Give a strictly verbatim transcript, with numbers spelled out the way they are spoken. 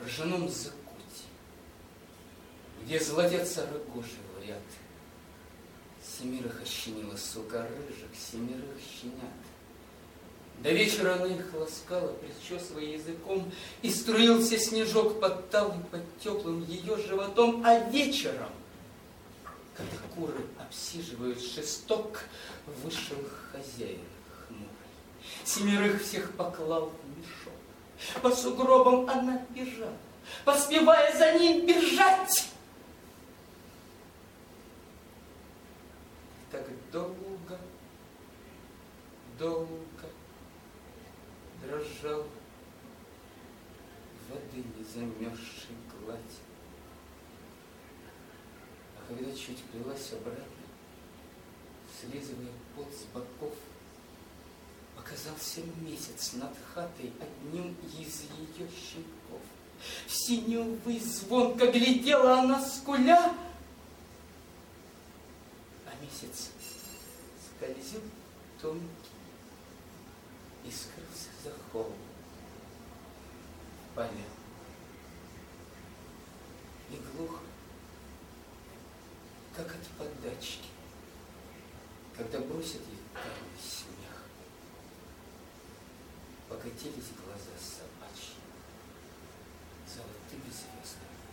ржаном закуте, где золотятся рогожи в ряд. Семерых ощенила сука рыжих, семерых щенят. До вечера она их ласкала, причесывая языком, и струился снежок под талой, под теплым ее животом. А вечером, когда куры обсиживают шесток, вышел хозяин хмурый. Семерых всех поклал в мешок. По сугробам она бежала, поспевая за ним бежать. Так долго, долго дрожал воды незамерзшей гладь. А когда чуть плелась обратно, слизывая пот с боков, показался месяц над хатой одним из ее щенков. В синюю высь звонко глядела она, скуля, а месяц скользил тонкий и скрылся за холм в поле. И глухо, как от подачки, когда бросит ей тайный смех, покатились глаза собачьи золотыми звездами.